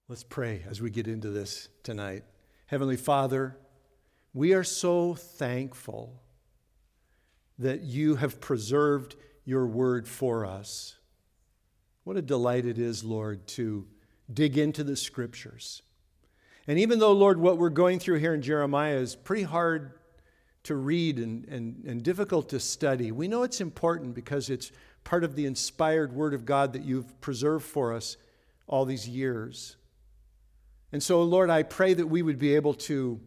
Let's pray as we get into this tonight. Heavenly Father, we are so thankful that you have preserved your word for us. What a delight it is, Lord, to dig into the scriptures. And even though, Lord, what we're going through here in Jeremiah is pretty hard to read and difficult to study, we know it's important because it's part of the inspired word of God that you've preserved for us all these years. And so, Lord, I pray that we would be able to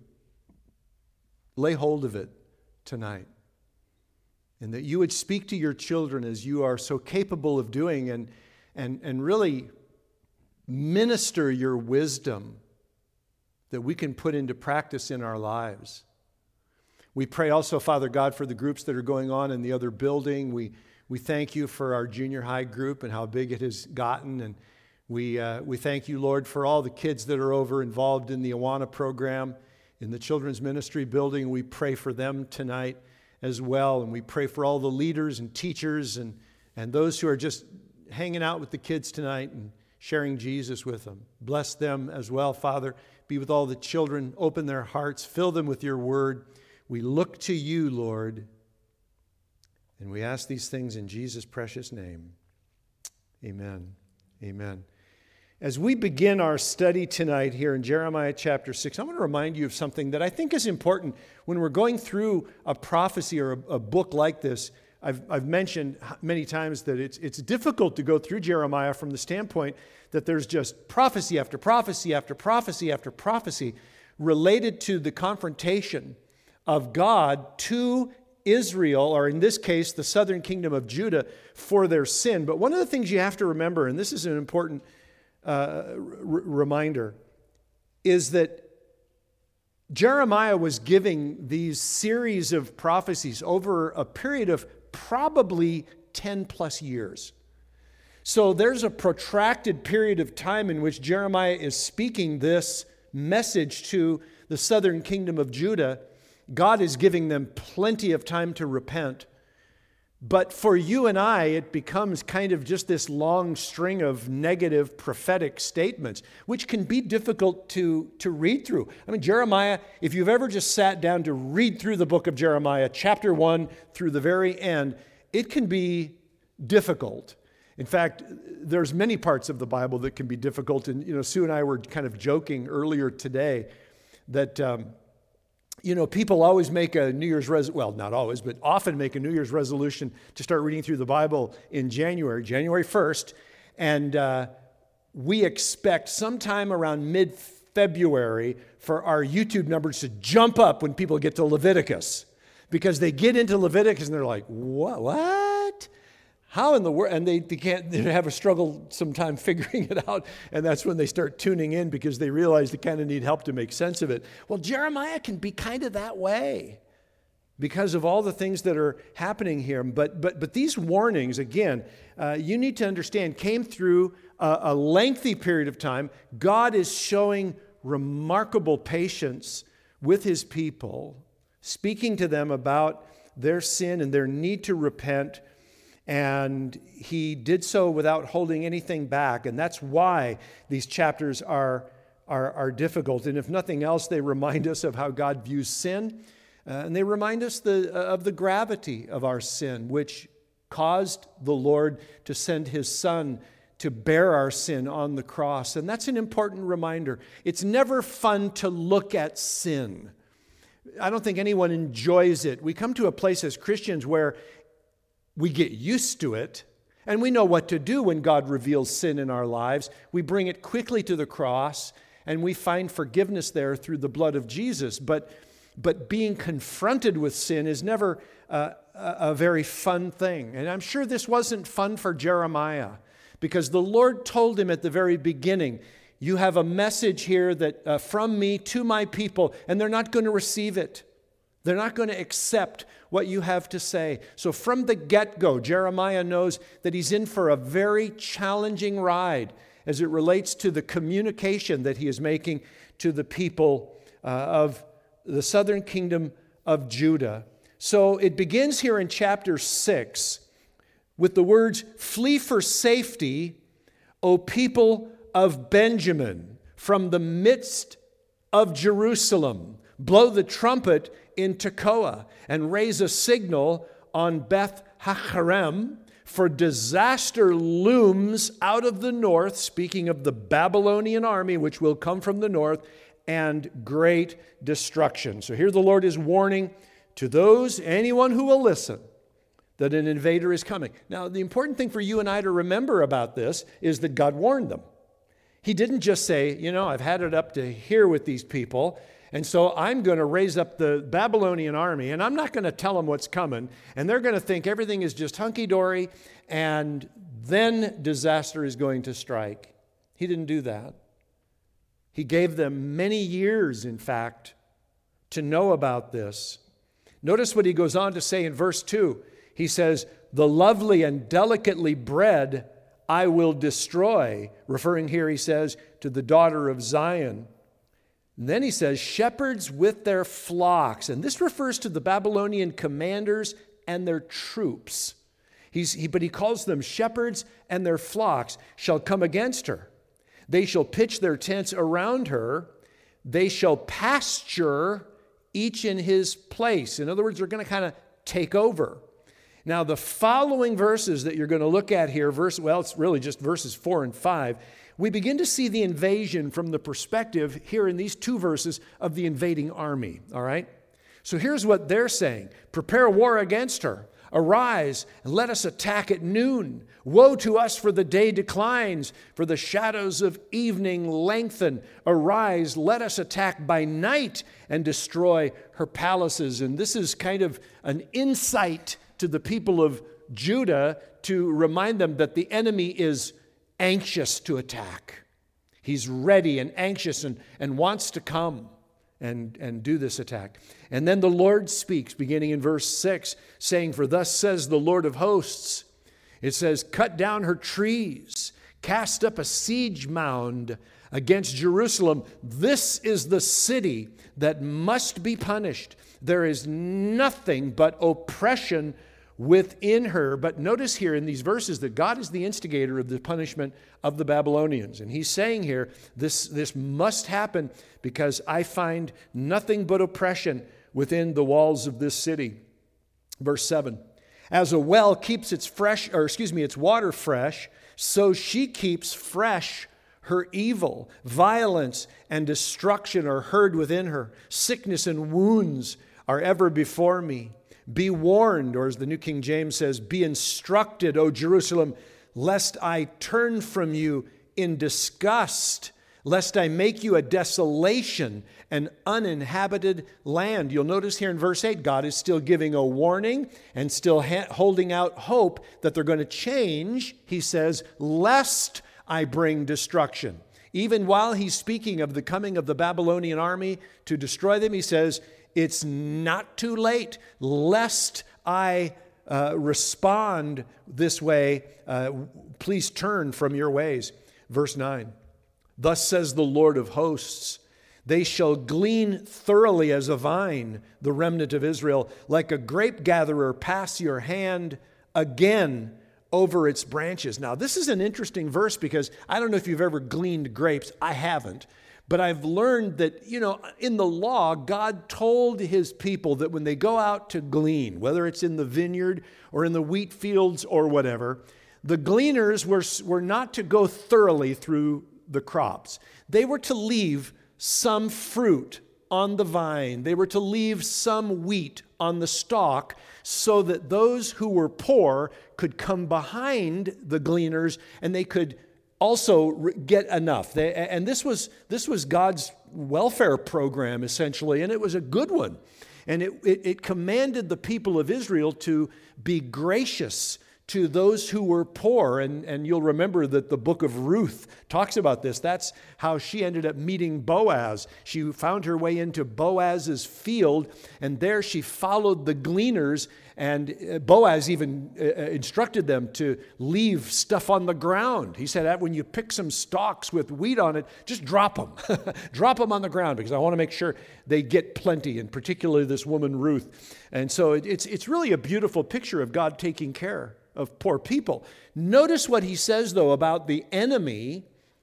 lay hold of it tonight, and that you would speak to your children as you are so capable of doing, and really minister your wisdom that we can put into practice in our lives. We pray also, Father God, for the groups that are going on in the other building. We thank you for our junior high group and how big it has gotten, and we thank you, Lord, for all the kids that are over involved in the Awana program in the children's ministry building. We pray for them tonight as well, and we pray for all the leaders and teachers and those who are just hanging out with the kids tonight and sharing Jesus with them. Bless them as well, Father. Be with all the children. Open their hearts. Fill them with your word. We look to you, Lord, and we ask these things in Jesus' precious name. Amen. Amen. As we begin our study tonight here in Jeremiah chapter 6, I want to remind you of something that I think is important when we're going through a prophecy or a book like this. I've mentioned many times that it's difficult to go through Jeremiah from the standpoint that there's just prophecy after prophecy after prophecy after prophecy related to the confrontation of God to Israel, or in this case, the southern kingdom of Judah, for their sin. But one of the things you have to remember, and this is an important reminder, is that Jeremiah was giving these series of prophecies over a period of probably 10 plus years. So there's a protracted period of time in which Jeremiah is speaking this message to the southern kingdom of Judah. God is giving them plenty of time to repent. But for you and I, it becomes kind of just this long string of negative prophetic statements, which can be difficult to read through. I mean, Jeremiah, if you've ever just sat down to read through the book of Jeremiah, chapter 1 through the very end, it can be difficult. In fact, there's many parts of the Bible that can be difficult. And, Sue and I were kind of joking earlier today that, people always make a New Year's resolution, well, not always, but often make a New Year's resolution to start reading through the Bible in January 1st. And we expect sometime around mid-February for our YouTube numbers to jump up when people get to Leviticus. Because they get into Leviticus and they're like, what? How in the world? And they have a struggle sometime figuring it out. And that's when they start tuning in because they realize they kind of need help to make sense of it. Well, Jeremiah can be kind of that way because of all the things that are happening here. But these warnings, again, you need to understand, came through a lengthy period of time. God is showing remarkable patience with his people, speaking to them about their sin and their need to repent. And he did so without holding anything back. And that's why these chapters are difficult. And if nothing else, they remind us of how God views sin. And they remind us of the gravity of our sin, which caused the Lord to send his Son to bear our sin on the cross. And that's an important reminder. It's never fun to look at sin. I don't think anyone enjoys it. We come to a place as Christians where we get used to it, and we know what to do when God reveals sin in our lives. We bring it quickly to the cross, and we find forgiveness there through the blood of Jesus. But being confronted with sin is never a very fun thing. And I'm sure this wasn't fun for Jeremiah, because the Lord told him at the very beginning, you have a message here that from me to my people, and they're not going to receive it. They're not going to accept what you have to say. So from the get-go, Jeremiah knows that he's in for a very challenging ride as it relates to the communication that he is making to the people of the southern kingdom of Judah. So it begins here in chapter 6 with the words, "Flee for safety, O people of Benjamin. from the midst of Jerusalem. Blow the trumpet in Tekoa and raise a signal on Beth Haccherem, for disaster looms out of the north," speaking of the Babylonian army, which will come from the north, "and great destruction." So here the Lord is warning to anyone who will listen, that an invader is coming. Now, the important thing for you and I to remember about this is that God warned them. He didn't just say, I've had it up to here with these people, and so I'm going to raise up the Babylonian army, and I'm not going to tell them what's coming, and they're going to think everything is just hunky-dory, and then disaster is going to strike. He didn't do that. He gave them many years, in fact, to know about this. Notice what he goes on to say in verse 2. He says, "The lovely and delicately bred I will destroy," referring here, he says, to the daughter of Zion. And then he says, "shepherds with their flocks." And this refers to the Babylonian commanders and their troops. But he calls them shepherds and their flocks shall come against her. They shall pitch their tents around her. They shall pasture each in his place. In other words, they're going to kind of take over. Now, the following verses that you're going to look at here, it's really just verses 4 and 5, we begin to see the invasion from the perspective here in these two verses of the invading army, all right? So here's what they're saying. "Prepare war against her. Arise, and let us attack at noon. Woe to us, for the day declines, for the shadows of evening lengthen. Arise, let us attack by night and destroy her palaces." And this is kind of an insight to the people of Judah to remind them that the enemy is anxious to attack. He's ready and anxious and wants to come and do this attack. And then the Lord speaks, beginning in verse 6, saying, "For thus says the Lord of hosts," it says, "cut down her trees, cast up a siege mound against Jerusalem. This is the city that must be punished. There is nothing but oppression within her." But notice here in these verses that God is the instigator of the punishment of the Babylonians. And he's saying here, this must happen because I find nothing but oppression within the walls of this city. Verse 7, "As a well keeps its water fresh, so she keeps fresh her evil. Violence and destruction are heard within her. Sickness and wounds are ever before me. Be warned," or as the New King James says, "be instructed, O Jerusalem, lest I turn from you in disgust, lest I make you a desolation, an uninhabited land." You'll notice here in verse 8, God is still giving a warning and still holding out hope that they're going to change. He says, "lest I bring destruction." Even while he's speaking of the coming of the Babylonian army to destroy them, he says, it's not too late, lest I respond this way. Please turn from your ways. Verse 9, "Thus says the Lord of hosts, they shall glean thoroughly as a vine, the remnant of Israel. Like a grape gatherer, pass your hand again over its branches." Now, this is an interesting verse because I don't know if you've ever gleaned grapes. I haven't. But I've learned that, in the law, God told his people that when they go out to glean, whether it's in the vineyard or in the wheat fields or whatever, the gleaners were not to go thoroughly through the crops. They were to leave some fruit on the vine. They were to leave some wheat on the stalk so that those who were poor could come behind the gleaners and they could also get enough. And this was God's welfare program, essentially, and it was a good one. And it commanded the people of Israel to be gracious to those who were poor. And you'll remember that the book of Ruth talks about this. That's how she ended up meeting Boaz. She found her way into Boaz's field, and there she followed the gleaners, and Boaz even instructed them to leave stuff on the ground. He said, when you pick some stalks with wheat on it, just drop them. Drop them on the ground, because I want to make sure they get plenty, and particularly this woman Ruth. And so it's really a beautiful picture of God taking care of poor people. Notice what he says, though, about the enemy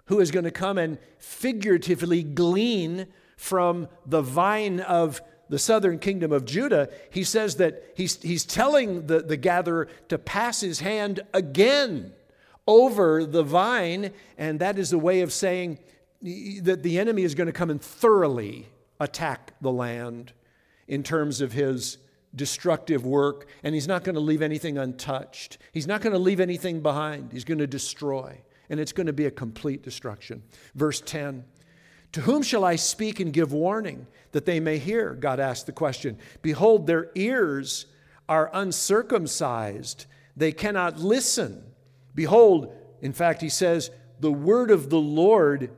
who is going to come and figuratively glean from the vine of the southern kingdom of Judah, he says that he's telling the gatherer to pass his hand again over the vine, and that is a way of saying that the enemy is going to come and thoroughly attack the land in terms of his destructive work, and he's not going to leave anything untouched. He's not going to leave anything behind. He's going to destroy, and it's going to be a complete destruction. Verse 10, to whom shall I speak and give warning that they may hear? God asked the question. Behold, their ears are uncircumcised. They cannot listen. Behold, in fact, he says, the word of the Lord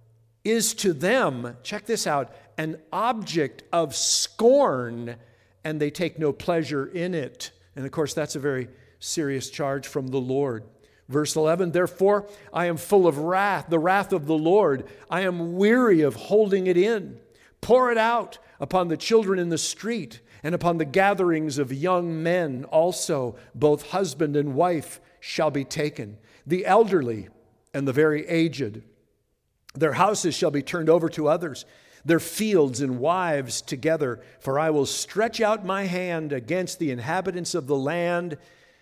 is to them, check this out, an object of scorn, and they take no pleasure in it. And of course, that's a very serious charge from the Lord. Verse 11, therefore, I am full of wrath, the wrath of the Lord. I am weary of holding it in. Pour it out upon the children in the street and upon the gatherings of young men also. Both husband and wife shall be taken, the elderly and the very aged. Their houses shall be turned over to others, their fields and wives together. For I will stretch out my hand against the inhabitants of the land,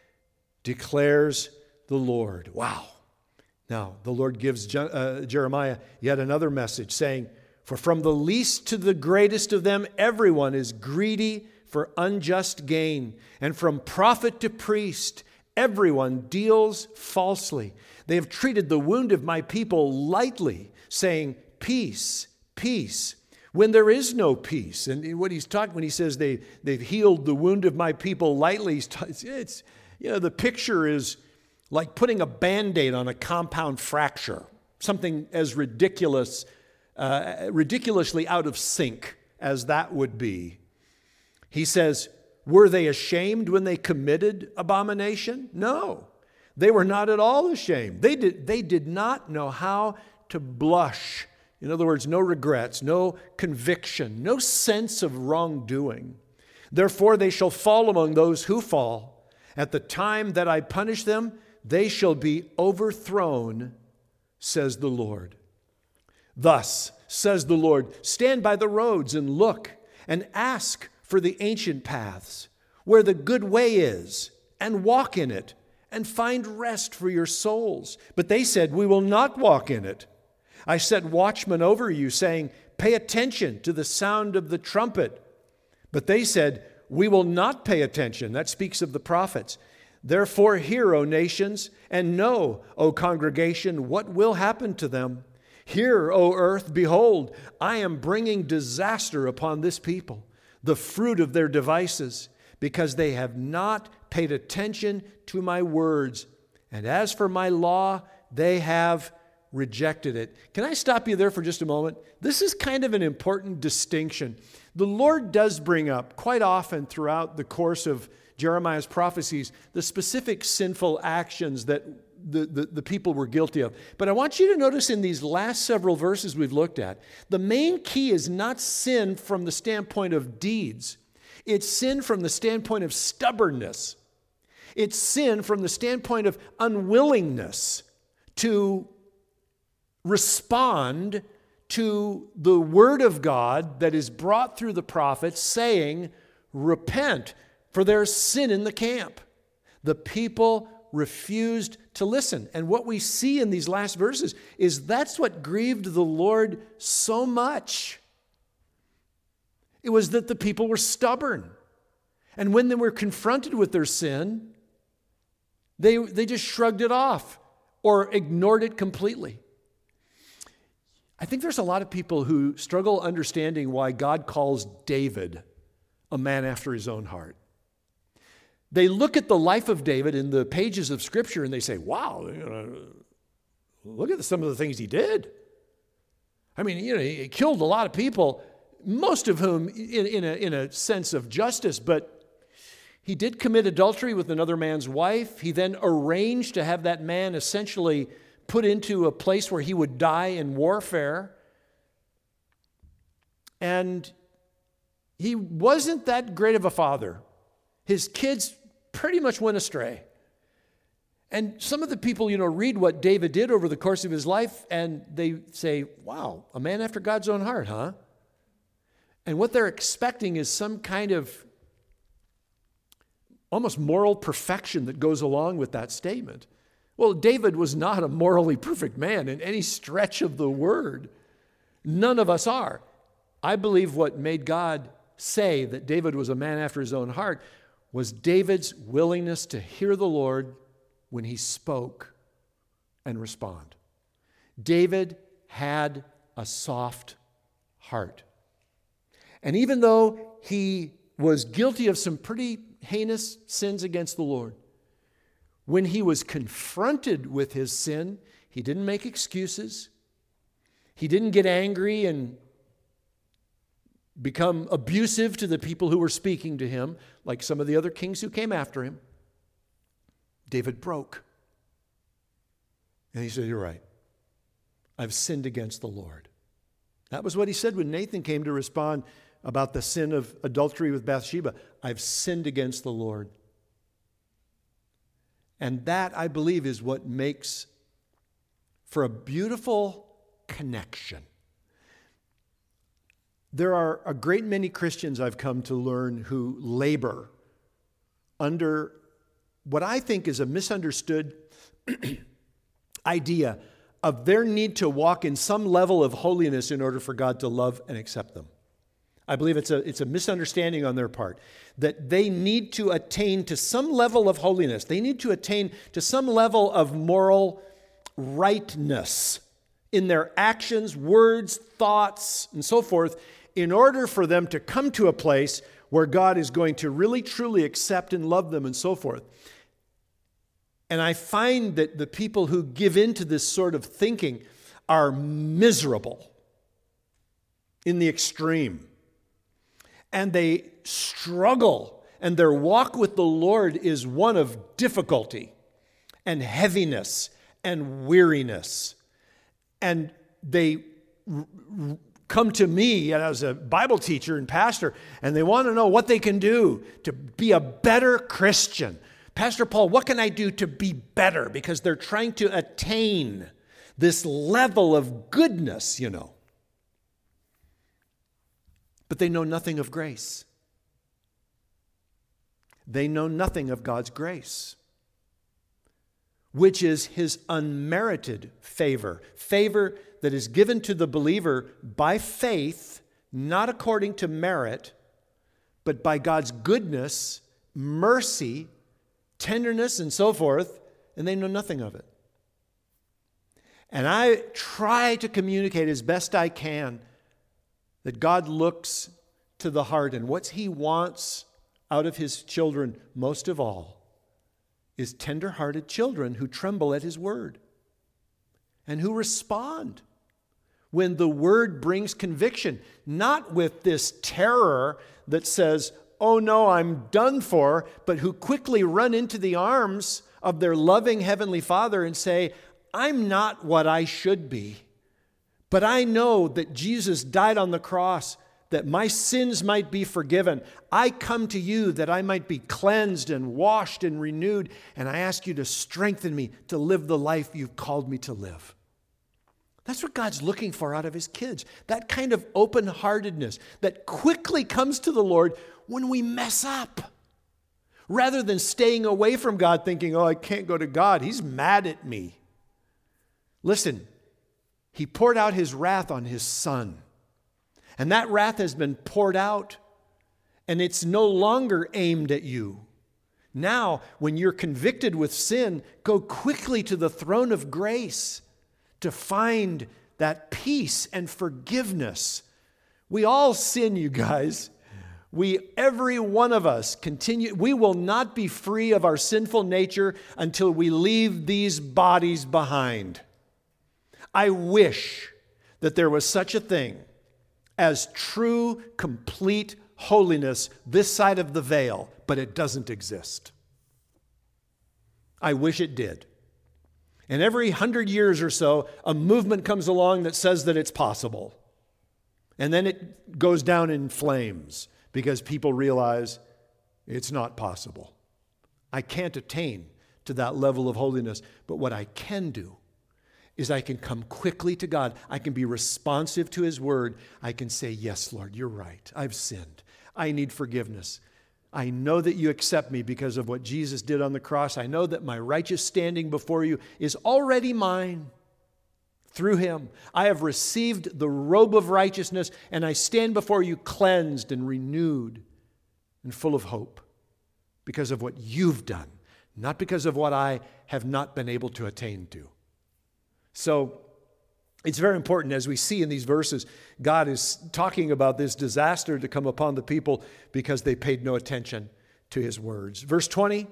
declares the Lord. Wow. Now, the Lord gives Jeremiah yet another message, saying, for from the least to the greatest of them, everyone is greedy for unjust gain. And from prophet to priest, everyone deals falsely. They have treated the wound of my people lightly, saying, peace, peace, when there is no peace. And what he's talking when he says they've healed the wound of my people lightly, it's the picture is like putting a Band-Aid on a compound fracture, something as ridiculously out of sync as that would be. He says, were they ashamed when they committed abomination? No, they were not at all ashamed. They did not know how to blush. In other words, no regrets, no conviction, no sense of wrongdoing. Therefore, they shall fall among those who fall. At the time that I punish them, they shall be overthrown, says the Lord. Thus, says the Lord, stand by the roads and look and ask for the ancient paths, where the good way is, and walk in it, and find rest for your souls. But they said, we will not walk in it. I set watchmen over you, saying, pay attention to the sound of the trumpet. But they said, we will not pay attention. That speaks of the prophets. Therefore hear, O nations, and know, O congregation, what will happen to them. Hear, O earth, behold, I am bringing disaster upon this people, the fruit of their devices, because they have not paid attention to my words. And as for my law, they have rejected it. Can I stop you there for just a moment? This is kind of an important distinction. The Lord does bring up quite often throughout the course of Jeremiah's prophecies the specific sinful actions that the people were guilty of. But I want you to notice in these last several verses we've looked at, the main key is not sin from the standpoint of deeds. It's sin from the standpoint of stubbornness. It's sin from the standpoint of unwillingness to respond to the word of God that is brought through the prophets saying, repent, for there's sin in the camp. The people refused to listen. And what we see in these last verses is that's what grieved the Lord so much. It was that the people were stubborn. And when they were confronted with their sin, they just shrugged it off or ignored it completely. I think there's a lot of people who struggle understanding why God calls David a man after his own heart. They look at the life of David in the pages of Scripture and they say, wow, look at some of the things he did. I mean, he killed a lot of people, most of whom in a sense of justice, but he did commit adultery with another man's wife. He then arranged to have that man essentially put into a place where he would die in warfare. And he wasn't that great of a father. His kids pretty much went astray. And some of the people, read what David did over the course of his life, and they say, wow, a man after God's own heart, huh? And what they're expecting is some kind of almost moral perfection that goes along with that statement. Well, David was not a morally perfect man in any stretch of the word. None of us are. I believe what made God say that David was a man after his own heart was David's willingness to hear the Lord when he spoke and respond. David had a soft heart. And even though he was guilty of some pretty heinous sins against the Lord, when he was confronted with his sin, he didn't make excuses. He didn't get angry and become abusive to the people who were speaking to him, like some of the other kings who came after him. David broke. And he said, you're right. I've sinned against the Lord. That was what he said when Nathan came to respond about the sin of adultery with Bathsheba. I've sinned against the Lord. And that, I believe, is what makes for a beautiful connection. There are a great many Christians I've come to learn who labor under what I think is a misunderstood idea of their need to walk in some level of holiness in order for God to love and accept them. I believe it's a misunderstanding on their part, that they need to attain to some level of holiness. They need to attain to some level of moral rightness in their actions, words, thoughts, and so forth, in order for them to come to a place where God is going to really, truly accept and love them and so forth. And I find that the people who give into this sort of thinking are miserable in the extreme. And they struggle, and their walk with the Lord is one of difficulty and heaviness and weariness. And they come to me as a Bible teacher and pastor, and they want to know what they can do to be a better Christian. Pastor Paul, what can I do to be better? Because they're trying to attain this level of goodness, But they know nothing of grace. They know nothing of God's grace, which is His unmerited favor. Favor that is given to the believer by faith, not according to merit, but by God's goodness, mercy, tenderness, and so forth, and they know nothing of it. And I try to communicate as best I can that God looks to the heart, and what He wants out of His children most of all is tender-hearted children who tremble at His word and who respond when the word brings conviction, not with this terror that says, oh no, I'm done for, but who quickly run into the arms of their loving Heavenly Father and say, I'm not what I should be, but I know that Jesus died on the cross that my sins might be forgiven. I come to you that I might be cleansed and washed and renewed, and I ask you to strengthen me to live the life you've called me to live. That's what God's looking for out of His kids, that kind of open-heartedness that quickly comes to the Lord when we mess up, rather than staying away from God thinking, oh, I can't go to God, He's mad at me. Listen, He poured out His wrath on His Son. And that wrath has been poured out, and it's no longer aimed at you. Now, when you're convicted with sin, go quickly to the throne of grace to find that peace and forgiveness. We all sin, you guys. Every one of us continue. We will not be free of our sinful nature until we leave these bodies behind. I wish that there was such a thing as true, complete holiness this side of the veil, but it doesn't exist. I wish it did. And every 100 years or so, a movement comes along that says that it's possible. And then it goes down in flames because people realize it's not possible. I can't attain to that level of holiness. But what I can do is I can come quickly to God. I can be responsive to His word. I can say, yes, Lord, you're right. I've sinned. I need forgiveness. I know that you accept me because of what Jesus did on the cross. I know that my righteous standing before you is already mine through Him. I have received the robe of righteousness, and I stand before you cleansed and renewed and full of hope because of what you've done, not because of what I have not been able to attain to. So it's very important, as we see in these verses, God is talking about this disaster to come upon the people because they paid no attention to His words. Verse 20,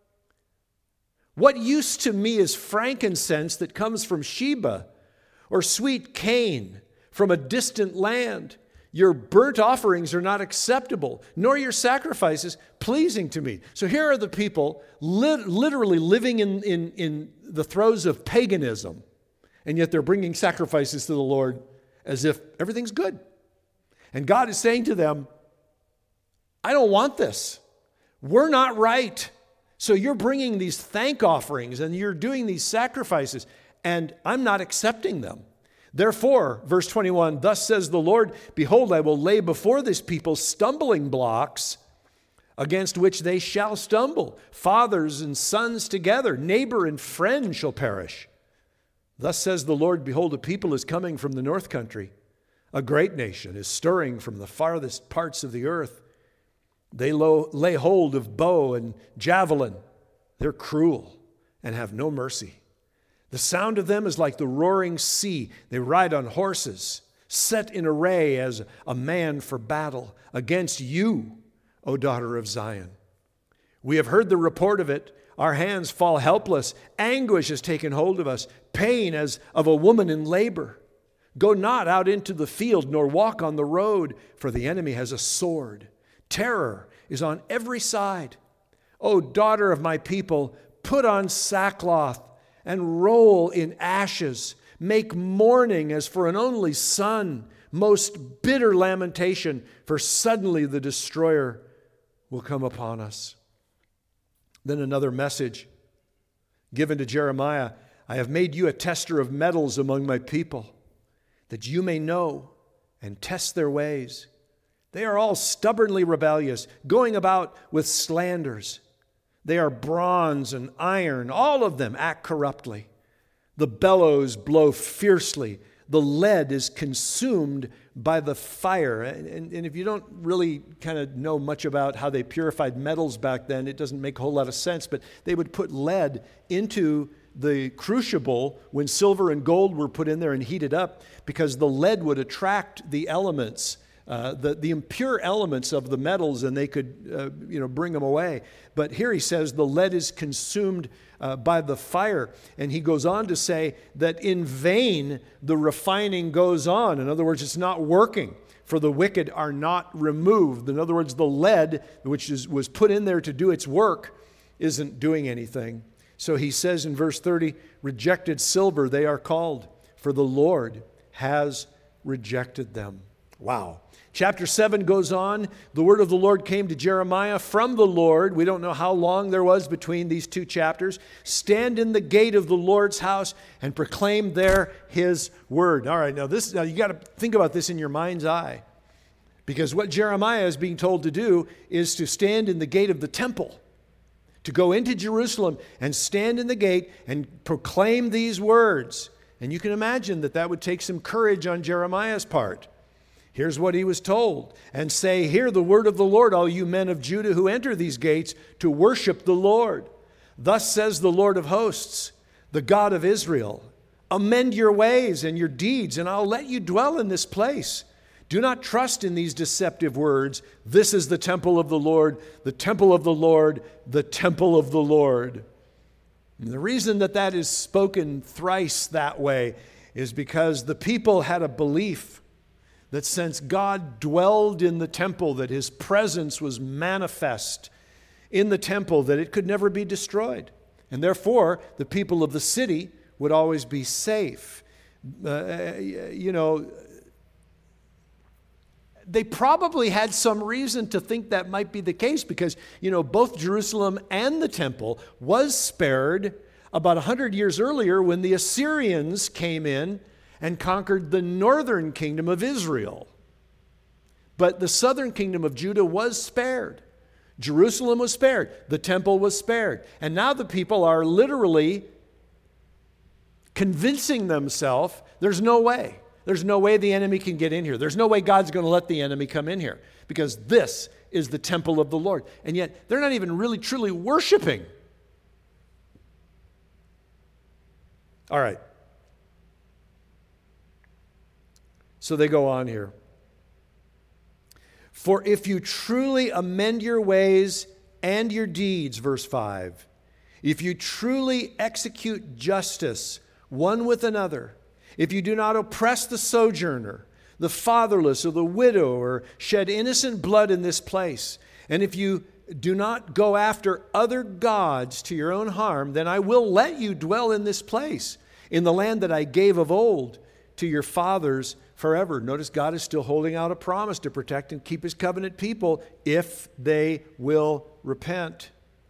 what use to me is frankincense that comes from Sheba, or sweet cane from a distant land? Your burnt offerings are not acceptable, nor your sacrifices pleasing to me. So here are the people literally living in the throes of paganism, and yet they're bringing sacrifices to the Lord as if everything's good. And God is saying to them, I don't want this. We're not right. So you're bringing these thank offerings and you're doing these sacrifices, and I'm not accepting them. Therefore, verse 21, thus says the Lord, behold, I will lay before this people stumbling blocks against which they shall stumble. Fathers and sons together, neighbor and friend shall perish. Thus says the Lord, behold, a people is coming from the north country. A great nation is stirring from the farthest parts of the earth. They lay hold of bow and javelin. They're cruel and have no mercy. The sound of them is like the roaring sea. They ride on horses, set in array as a man for battle against you, O daughter of Zion. We have heard the report of it. Our hands fall helpless. Anguish has taken hold of us, pain as of a woman in labor. Go not out into the field, nor walk on the road, for the enemy has a sword. Terror is on every side. O daughter of my people, put on sackcloth and roll in ashes. Make mourning as for an only son, most bitter lamentation, for suddenly the destroyer will come upon us. Then another message given to Jeremiah, I have made you a tester of metals among my people, that you may know and test their ways. They are all stubbornly rebellious, going about with slanders. They are bronze and iron. All of them act corruptly. The bellows blow fiercely. The lead is consumed by the fire. And if you don't really kind of know much about how they purified metals back then, it doesn't make a whole lot of sense. But they would put lead into the crucible when silver and gold were put in there and heated up, because the lead would attract the elements, the impure elements of the metals, and they could bring them away. But here he says the lead is consumed by the fire. And he goes on to say that in vain the refining goes on. In other words, it's not working, for the wicked are not removed. In other words, the lead, which was put in there to do its work, isn't doing anything. So he says in verse 30, rejected silver they are called, for the Lord has rejected them. Wow. Chapter 7 goes on. The word of the Lord came to Jeremiah from the Lord. We don't know how long there was between these two chapters. Stand in the gate of the Lord's house and proclaim there his word. All right, now you got to think about this in your mind's eye. Because what Jeremiah is being told to do is to stand in the gate of the temple, to go into Jerusalem and stand in the gate and proclaim these words. And you can imagine that would take some courage on Jeremiah's part. Here's what he was told. And say, hear the word of the Lord, all you men of Judah who enter these gates to worship the Lord. Thus says the Lord of hosts, the God of Israel, amend your ways and your deeds, and I'll let you dwell in this place. Do not trust in these deceptive words. This is the temple of the Lord, the temple of the Lord, the temple of the Lord. And the reason that is spoken thrice that way is because the people had a belief that since God dwelled in the temple, that his presence was manifest in the temple, that it could never be destroyed. And therefore, the people of the city would always be safe. they probably had some reason to think that might be the case because, both Jerusalem and the temple was spared about 100 years earlier when the Assyrians came in and conquered the northern kingdom of Israel. But the southern kingdom of Judah was spared. Jerusalem was spared. The temple was spared. And now the people are literally convincing themselves there's no way. There's no way the enemy can get in here. There's no way God's going to let the enemy come in here because this is the temple of the Lord. And yet they're not even really truly worshiping. All right. So they go on here. For if you truly amend your ways and your deeds, verse 5, if you truly execute justice one with another, if you do not oppress the sojourner, the fatherless, or the widow, or shed innocent blood in this place, and if you do not go after other gods to your own harm, then I will let you dwell in this place, in the land that I gave of old to your fathers forever. Notice God is still holding out a promise to protect and keep his covenant people if they will repent.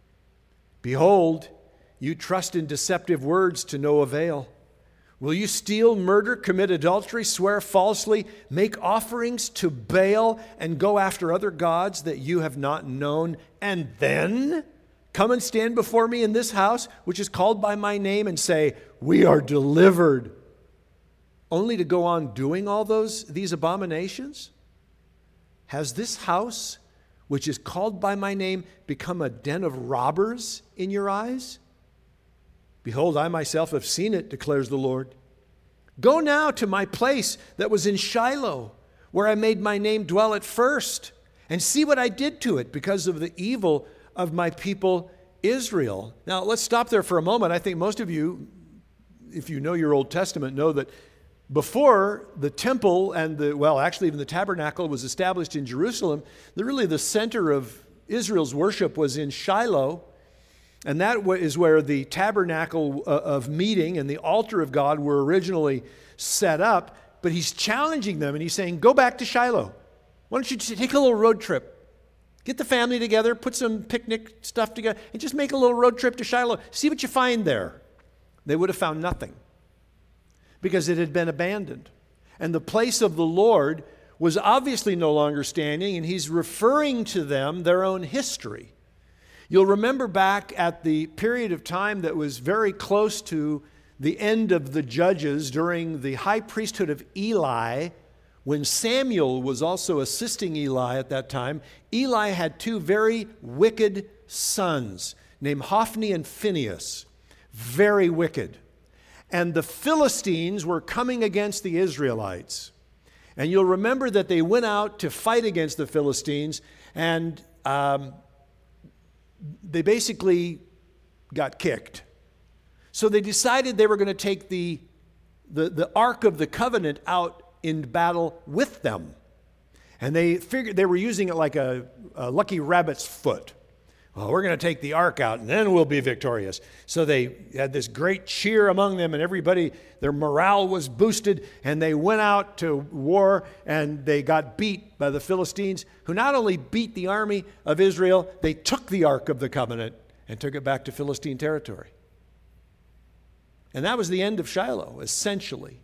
Behold, you trust in deceptive words to no avail. Will you steal, murder, commit adultery, swear falsely, make offerings to Baal, and go after other gods that you have not known, and then come and stand before me in this house, which is called by my name, and say, we are delivered, only to go on doing all these abominations? Has this house, which is called by my name, become a den of robbers in your eyes? Behold, I myself have seen it, declares the Lord. Go now to my place that was in Shiloh, where I made my name dwell at first, and see what I did to it because of the evil of my people Israel. Now, let's stop there for a moment. I think most of you, if you know your Old Testament, know that before the temple and even the tabernacle was established in Jerusalem, the center of Israel's worship was in Shiloh. And that is where the tabernacle of meeting and the altar of God were originally set up. But he's challenging them and he's saying, go back to Shiloh. Why don't you take a little road trip? Get the family together, put some picnic stuff together, and just make a little road trip to Shiloh. See what you find there. They would have found nothing because it had been abandoned. And the place of the Lord was obviously no longer standing, and he's referring to them their own history. You'll remember back at the period of time that was very close to the end of the Judges during the high priesthood of Eli, when Samuel was also assisting Eli at that time. Eli had two very wicked sons named Hophni and Phinehas, very wicked. And the Philistines were coming against the Israelites. And you'll remember that they went out to fight against the Philistines, and they basically got kicked. So they decided they were going to take the Ark of the Covenant out in battle with them. And they figured they were using it like a lucky rabbit's foot. Well, we're going to take the Ark out and then we'll be victorious. So they had this great cheer among them, and everybody, their morale was boosted, and they went out to war, and they got beat by the Philistines, who not only beat the army of Israel, they took the Ark of the Covenant and took it back to Philistine territory. And that was the end of Shiloh, essentially.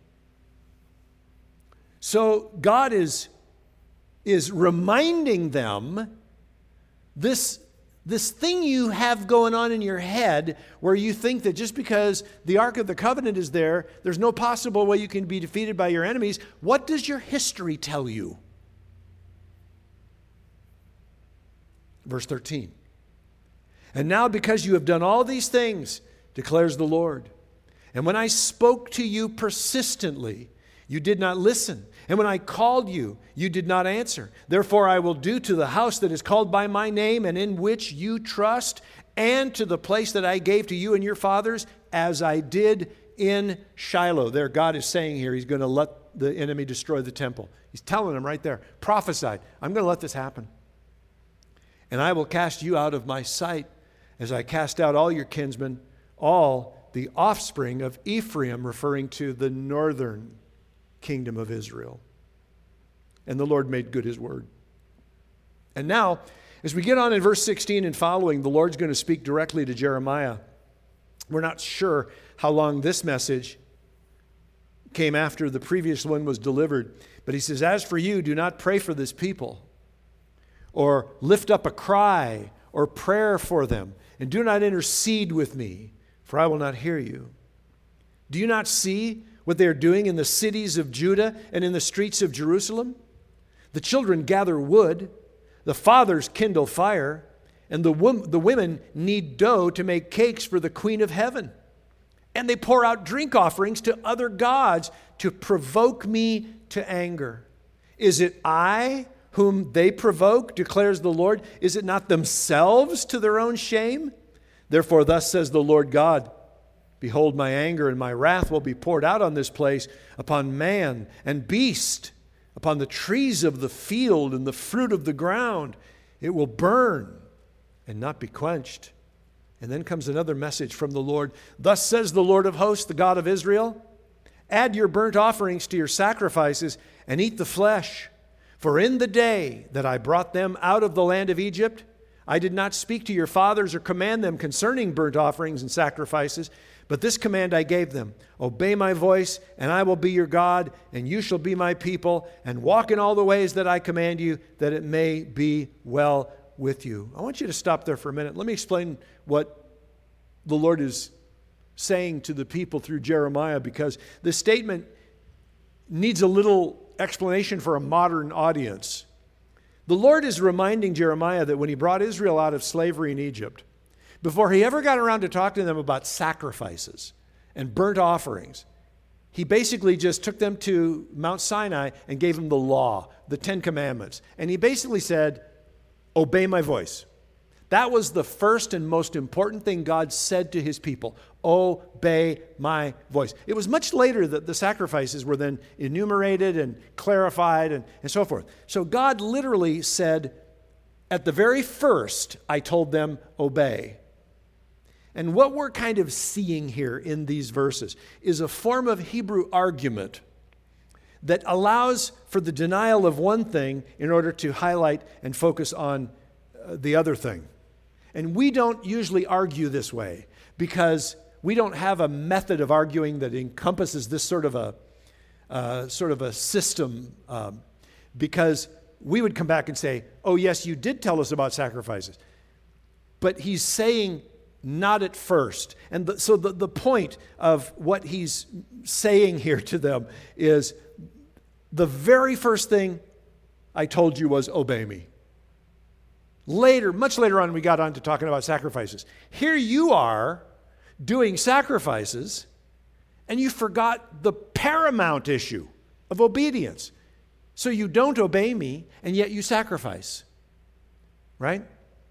So God is reminding them this thing you have going on in your head where you think that just because the Ark of the Covenant is there, there's no possible way you can be defeated by your enemies. What does your history tell you? Verse 13. And now because you have done all these things, declares the Lord, and when I spoke to you persistently, you did not listen. And when I called you, you did not answer. Therefore, I will do to the house that is called by my name and in which you trust, and to the place that I gave to you and your fathers, as I did in Shiloh. There, God is saying here, he's going to let the enemy destroy the temple. He's telling them right there, prophesied, I'm going to let this happen. And I will cast you out of my sight as I cast out all your kinsmen, all the offspring of Ephraim, referring to the northern kingdom of Israel. And the Lord made good his word. And now, as we get on in verse 16 and following, the Lord's going to speak directly to Jeremiah. We're not sure how long this message came after the previous one was delivered. But he says, as for you, do not pray for this people, or lift up a cry or prayer for them, and do not intercede with me, for I will not hear you. Do you not see what they are doing in the cities of Judah and in the streets of Jerusalem? The children gather wood, the fathers kindle fire, and the women knead dough to make cakes for the Queen of Heaven. And they pour out drink offerings to other gods to provoke me to anger. Is it I whom they provoke, declares the Lord? Is it not themselves to their own shame? Therefore, thus says the Lord God, behold, my anger and my wrath will be poured out on this place, upon man and beast, upon the trees of the field and the fruit of the ground. It will burn and not be quenched. And then comes another message from the Lord. Thus says the Lord of hosts, the God of Israel, add your burnt offerings to your sacrifices and eat the flesh. For in the day that I brought them out of the land of Egypt, I did not speak to your fathers or command them concerning burnt offerings and sacrifices, but this command I gave them, obey my voice, and I will be your God, and you shall be my people, and walk in all the ways that I command you, that it may be well with you. I want you to stop there for a minute. Let me explain what the Lord is saying to the people through Jeremiah, because this statement needs a little explanation for a modern audience. The Lord is reminding Jeremiah that when he brought Israel out of slavery in Egypt, before he ever got around to talk to them about sacrifices and burnt offerings, he basically just took them to Mount Sinai and gave them the law, the 10 Commandments. And he basically said, obey my voice. That was the first and most important thing God said to his people. Obey my voice. It was much later that the sacrifices were then enumerated and clarified and so forth. So God literally said, at the very first, I told them, obey. And what we're kind of seeing here in these verses is a form of Hebrew argument that allows for the denial of one thing in order to highlight and focus on the other thing. And we don't usually argue this way because we don't have a method of arguing that encompasses this sort of a system, because we would come back and say, oh yes, you did tell us about sacrifices. But he's saying not at first. And so the point of what he's saying here to them is the very first thing I told you was obey me. Later, much later on, we got on to talking about sacrifices. Here you are doing sacrifices, and you forgot the paramount issue of obedience. So you don't obey me, and yet you sacrifice. Right?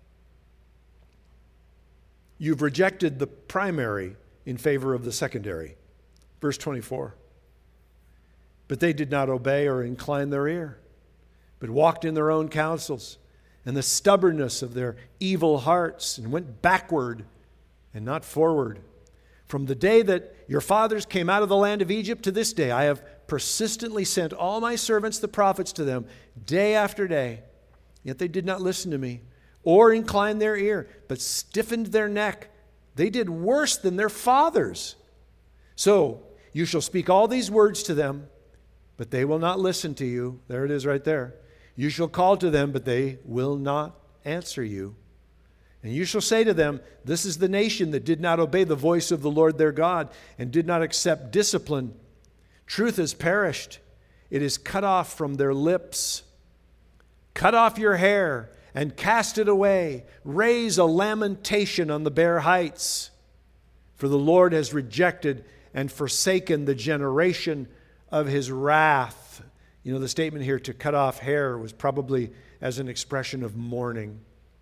You've rejected the primary in favor of the secondary. Verse 24. But they did not obey or incline their ear, but walked in their own counsels and the stubbornness of their evil hearts, and went backward and not forward. From the day that your fathers came out of the land of Egypt to this day, I have persistently sent all my servants, the prophets, to them day after day. Yet they did not listen to me or incline their ear, but stiffened their neck. They did worse than their fathers. So you shall speak all these words to them, but they will not listen to you. There it is right there. You shall call to them, but they will not answer you. And you shall say to them, this is the nation that did not obey the voice of the Lord their God and did not accept discipline. Truth has perished. It is cut off from their lips. Cut off your hair and cast it away. Raise a lamentation on the bare heights. For the Lord has rejected and forsaken the generation of his wrath. You know, the statement here, to cut off hair, was probably as an expression of mourning.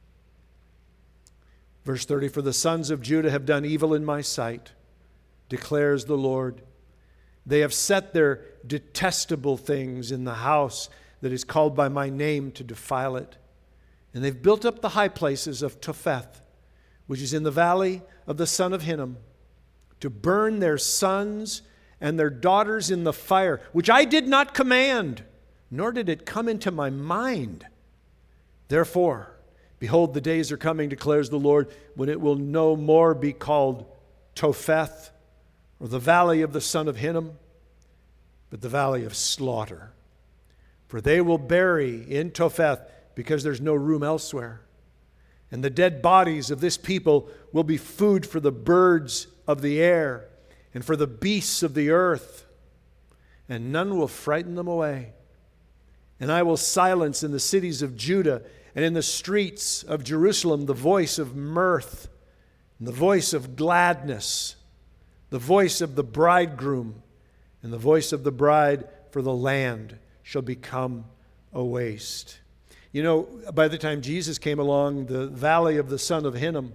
Verse 30, for the sons of Judah have done evil in my sight, declares the Lord. They have set their detestable things in the house that is called by my name to defile it. And they've built up the high places of Topheth, which is in the valley of the son of Hinnom, to burn their sons and their daughters in the fire, which I did not command, nor did it come into my mind. Therefore, behold, the days are coming, declares the Lord, when it will no more be called Topheth, or the valley of the son of Hinnom, but the valley of slaughter. For they will bury in Topheth, because there's no room elsewhere. And the dead bodies of this people will be food for the birds of the air and for the beasts of the earth, and none will frighten them away. And I will silence in the cities of Judah and in the streets of Jerusalem the voice of mirth and the voice of gladness, the voice of the bridegroom and the voice of the bride, for the land shall become a waste. You know, by the time Jesus came along, the valley of the son of Hinnom,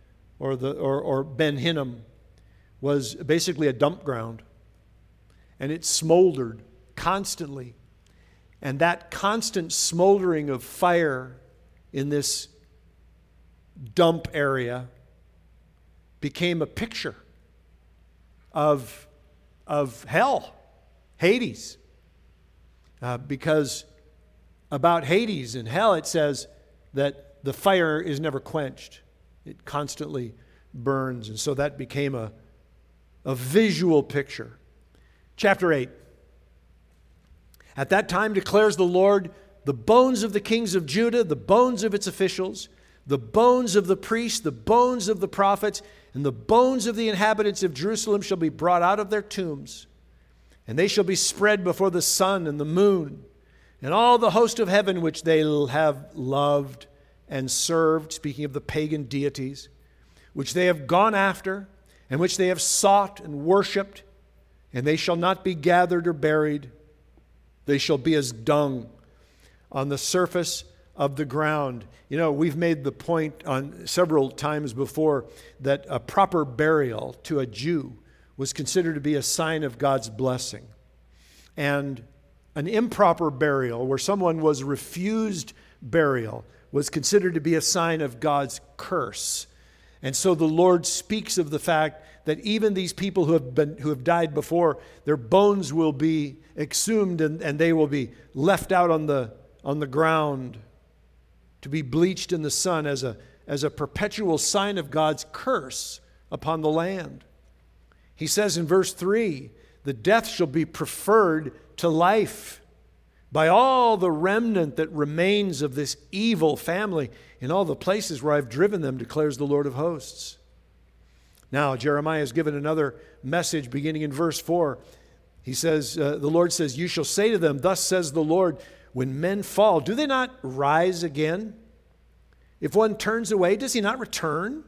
or Ben Hinnom, was basically a dump ground. And it smoldered constantly. And that constant smoldering of fire in this dump area became a picture of hell, Hades. Because about Hades and hell, it says that the fire is never quenched. It constantly burns. And so that became a visual picture. Chapter 8. At that time, declares the Lord, the bones of the kings of Judah, the bones of its officials, the bones of the priests, the bones of the prophets, and the bones of the inhabitants of Jerusalem shall be brought out of their tombs, and they shall be spread before the sun and the moon, and all the host of heaven which they have loved and served, speaking of the pagan deities, which they have gone after, and which they have sought and worshipped, and they shall not be gathered or buried. They shall be as dung on the surface of the ground. You know, we've made the point on several times before that a proper burial to a Jew was considered to be a sign of God's blessing. And an improper burial, where someone was refused burial, was considered to be a sign of God's curse. And so the Lord speaks of the fact that even these people who have died before, their bones will be exhumed and they will be left out on the ground to be bleached in the sun as a perpetual sign of God's curse upon the land. He says in verse 3, the death shall be preferred to life by all the remnant that remains of this evil family in all the places where I've driven them, declares the Lord of hosts. Now, Jeremiah is given another message beginning in verse 4. He says, the Lord says, you shall say to them, thus says the Lord, when men fall, do they not rise again? If one turns away, does he not return?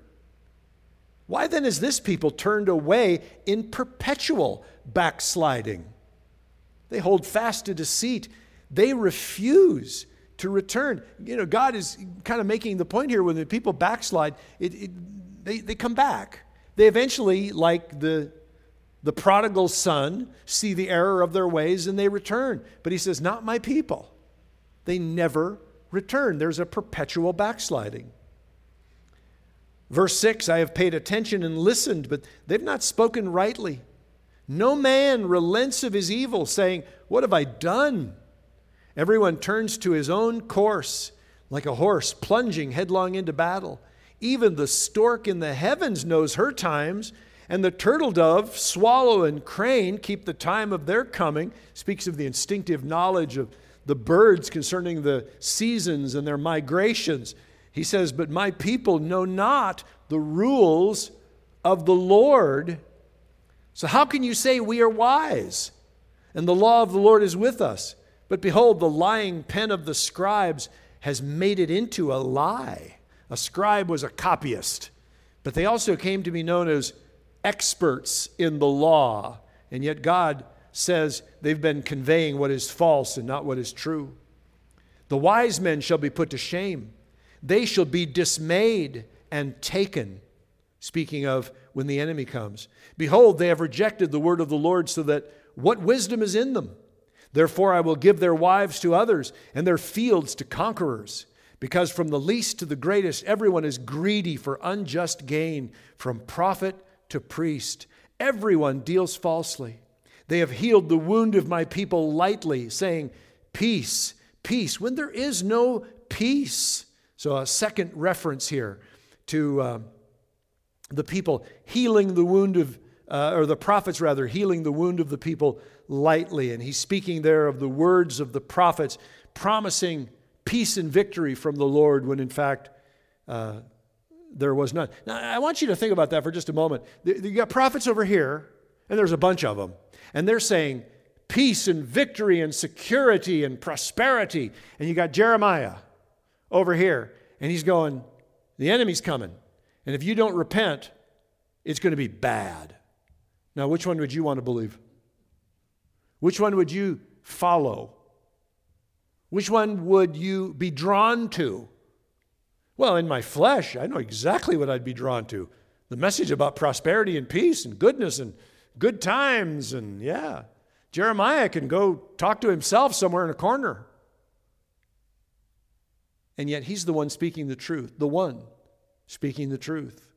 Why then is this people turned away in perpetual backsliding? They hold fast to deceit. They refuse to return. You know, God is kind of making the point here when the people backslide, they come back. They eventually, like the prodigal son, see the error of their ways and they return. But he says, not my people. They never return. There's a perpetual backsliding. Verse 6, I have paid attention and listened, but they've not spoken rightly. No man relents of his evil, saying, what have I done? Everyone turns to his own course, like a horse plunging headlong into battle. Even the stork in the heavens knows her times, and the turtle dove, swallow, and crane keep the time of their coming. Speaks of the instinctive knowledge of the birds concerning the seasons and their migrations. He says, but my people know not the rules of the Lord. So how can you say we are wise and the law of the Lord is with us? But behold, the lying pen of the scribes has made it into a lie. A scribe was a copyist, but they also came to be known as experts in the law. And yet God says they've been conveying what is false and not what is true. The wise men shall be put to shame. They shall be dismayed and taken. Speaking of when the enemy comes. Behold, they have rejected the word of the Lord, so that what wisdom is in them? Therefore I will give their wives to others and their fields to conquerors. Because from the least to the greatest, everyone is greedy for unjust gain, from prophet to priest. Everyone deals falsely. They have healed the wound of my people lightly, saying, peace, peace, when there is no peace. So a second reference here to the people healing the wound of, or the prophets rather, healing the wound of the people lightly. And he's speaking there of the words of the prophets promising peace and victory from the Lord when in fact there was none. Now I want you to think about that for just a moment. You got prophets over here, and there's a bunch of them, and they're saying peace and victory and security and prosperity. And you got Jeremiah over here, and he's going, the enemy's coming. And if you don't repent, it's going to be bad. Now, which one would you want to believe? Which one would you follow? Which one would you be drawn to? Well, in my flesh, I know exactly what I'd be drawn to. The message about prosperity and peace and goodness and good times. And yeah, Jeremiah can go talk to himself somewhere in a corner. And yet he's the one speaking the truth. The one speaking the truth.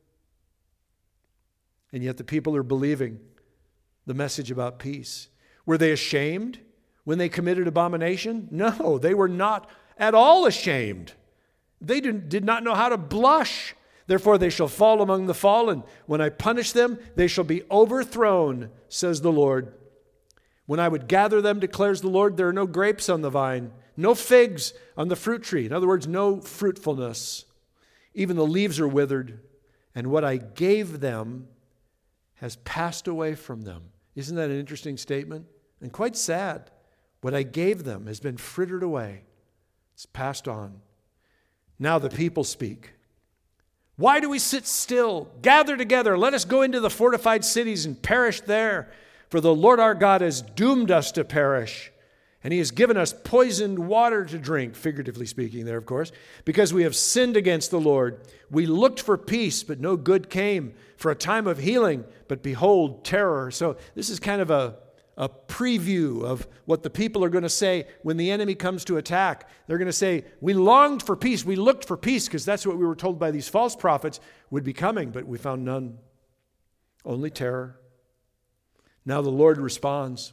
And yet the people are believing the message about peace. Were they ashamed when they committed abomination? No, they were not at all ashamed. They did not know how to blush. Therefore they shall fall among the fallen. When I punish them, they shall be overthrown, says the Lord. When I would gather them, declares the Lord, there are no grapes on the vine, no figs on the fruit tree. In other words, no fruitfulness. Even the leaves are withered, and what I gave them has passed away from them. Isn't that an interesting statement? And quite sad. What I gave them has been frittered away. It's passed on. Now the people speak. Why do we sit still? Gather together. Let us go into the fortified cities and perish there. For the Lord our God has doomed us to perish. And he has given us poisoned water to drink, figuratively speaking there, of course, because we have sinned against the Lord. We looked for peace, but no good came, for a time of healing, but behold, terror. So this is kind of a preview of what the people are going to say when the enemy comes to attack. They're going to say, we longed for peace, we looked for peace, because that's what we were told by these false prophets would be coming, but we found none. Only terror. Now the Lord responds.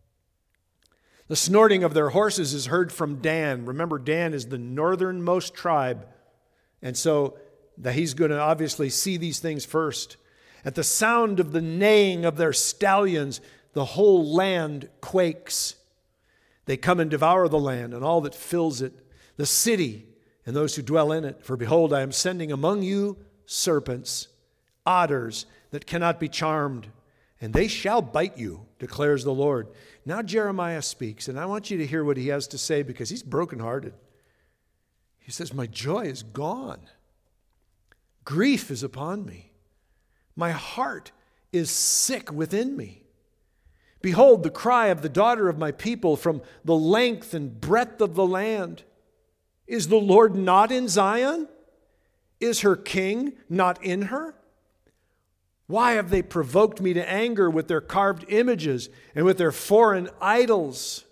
The snorting of their horses is heard from Dan. Remember, Dan is the northernmost tribe. And so he's going to obviously see these things first. At the sound of the neighing of their stallions, the whole land quakes. They come and devour the land and all that fills it, the city and those who dwell in it. For behold, I am sending among you serpents, otters that cannot be charmed, and they shall bite you, declares the Lord. Now Jeremiah speaks, and I want you to hear what he has to say because he's brokenhearted. He says, my joy is gone. Grief is upon me. My heart is sick within me. Behold, the cry of the daughter of my people from the length and breadth of the land. Is the Lord not in Zion? Is her king not in her? Why have they provoked me to anger with their carved images and with their foreign idols?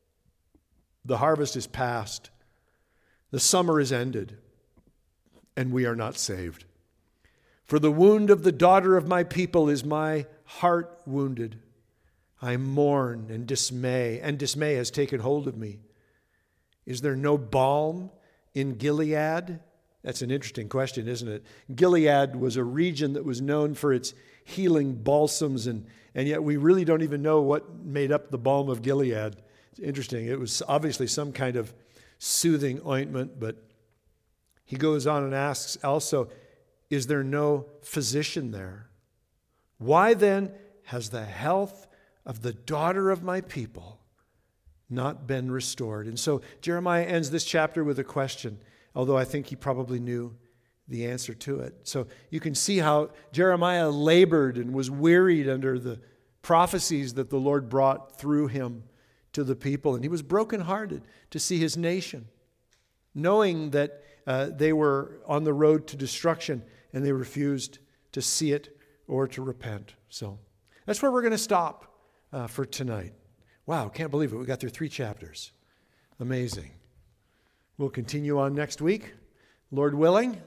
The harvest is past. The summer is ended, and we are not saved. For the wound of the daughter of my people is my heart wounded. I mourn and dismay has taken hold of me. Is there no balm in Gilead? That's an interesting question, isn't it? Gilead was a region that was known for its healing balsams, and yet we really don't even know what made up the balm of Gilead. It's interesting. It was obviously some kind of soothing ointment, but he goes on and asks also, is there no physician there? Why then has the health of the daughter of my people not been restored? And so Jeremiah ends this chapter with a question, although I think he probably knew the answer to it. So you can see how Jeremiah labored and was wearied under the prophecies that the Lord brought through him to the people. And he was brokenhearted to see his nation, knowing that they were on the road to destruction and they refused to see it or to repent. So that's where we're going to stop for tonight. Wow, can't believe it. We got through 3 chapters. Amazing. We'll continue on next week, Lord willing.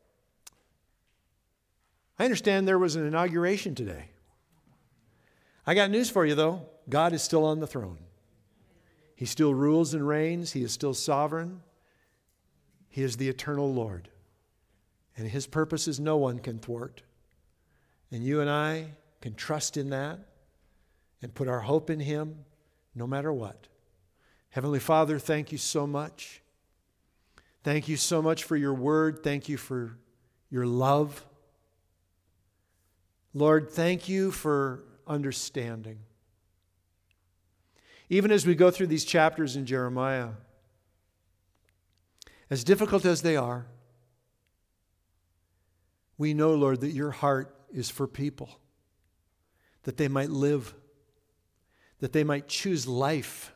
I understand there was an inauguration today. I got news for you, though. God is still on the throne. He still rules and reigns. He is still sovereign. He is the eternal Lord. And His purposes no one can thwart. And you and I can trust in that and put our hope in Him no matter what. Heavenly Father, thank you so much. Thank you so much for your word. Thank you for your love. Lord, thank you for understanding. Even as we go through these chapters in Jeremiah, as difficult as they are, we know, Lord, that your heart is for people, that they might live, that they might choose life,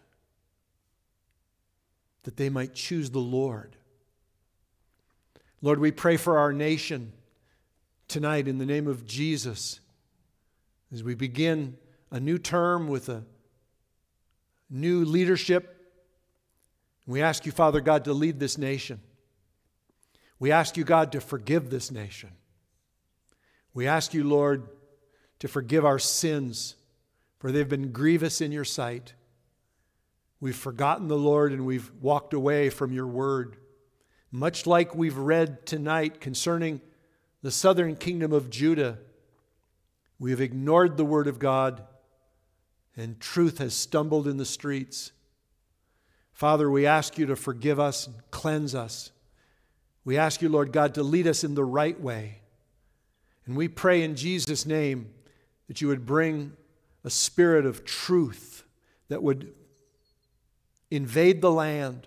that they might choose the Lord. Lord, we pray for our nation tonight in the name of Jesus as we begin a new term with a new leadership. We ask you, Father God, to lead this nation. We ask you, God, to forgive this nation. We ask you, Lord, to forgive our sins, for they've been grievous in your sight. We've forgotten the Lord and we've walked away from your word. Much like we've read tonight concerning the southern kingdom of Judah, we have ignored the word of God and truth has stumbled in the streets. Father, we ask you to forgive us and cleanse us. We ask you, Lord God, to lead us in the right way. And we pray in Jesus' name that you would bring a spirit of truth that would invade the land.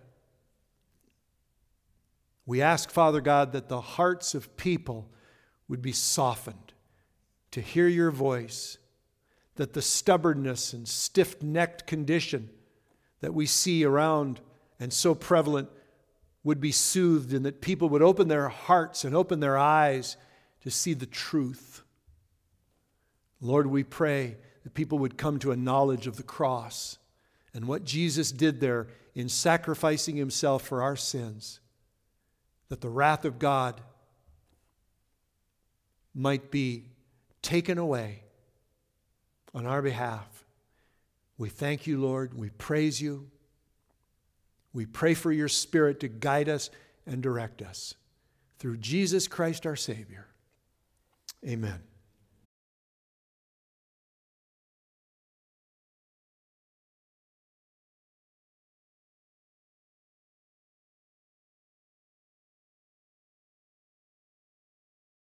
We ask, Father God, that the hearts of people would be softened to hear your voice, that the stubbornness and stiff-necked condition that we see around and so prevalent would be soothed, and that people would open their hearts and open their eyes to see the truth. Lord, we pray that people would come to a knowledge of the cross and what Jesus did there in sacrificing himself for our sins, that the wrath of God might be taken away on our behalf. We thank you, Lord. We praise you. We pray for your Spirit to guide us and direct us. Through Jesus Christ our Savior. Amen.